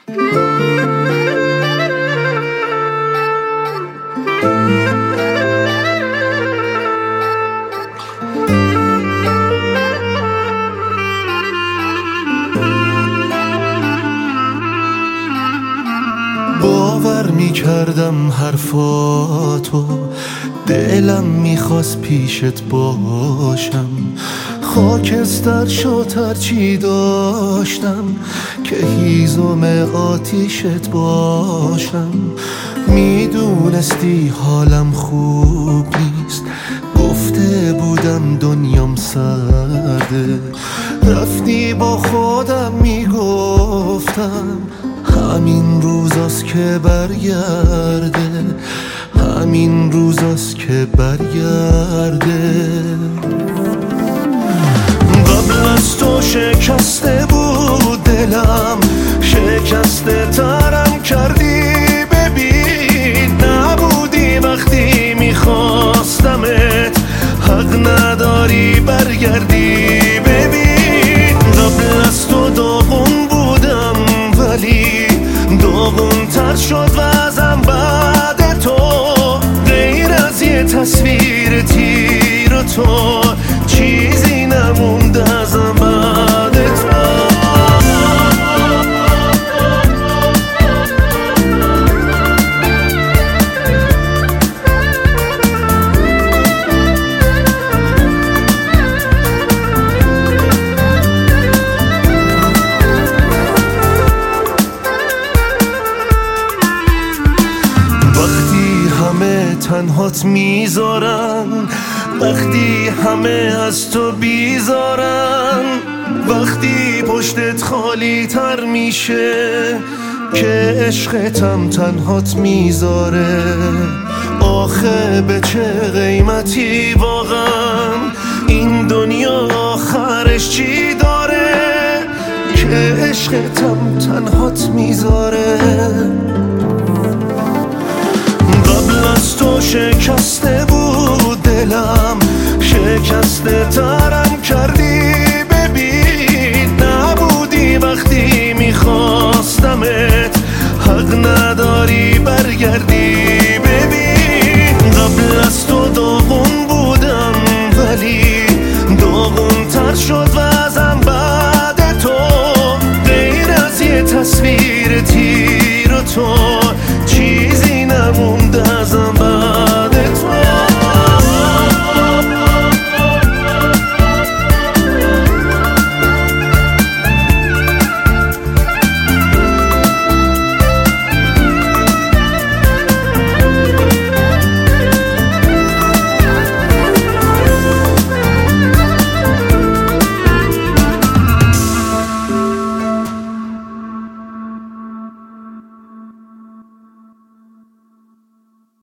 باور میکردم حرفاتو، دلم میخواست پیشت باشم، خاکستر شد هرچی داشتم که هیزم آتیشت باشم. میدونستی حالم خوب نیست، گفته بودم دنیام سرده، رفتی با خودم میگفتم همین روزاست که برگرده، همین روزاست که برگرده. قبل از تو شکسته بود دلم، شکسته ترم کردی، ببین نبودی وقتی میخواستمت، حق نداری برگردی. ببین قبل از تو داغون بودم ولی داغون تر شد وضعم بعد تو، غیر از یه تصویر تیر و تو چیزی نمونده ازم بعد تو. تنهات میذارن، وقتی همه از تو بیزارن، وقتی پشتت خالی تر میشه که عشقتم تنهات میذاره. آخه به چه قیمتی واقعا این دنیا آخرش چی داره که عشقتم تنهات میذاره. از تو شکسته بود دلم، شکسته ترم کردی،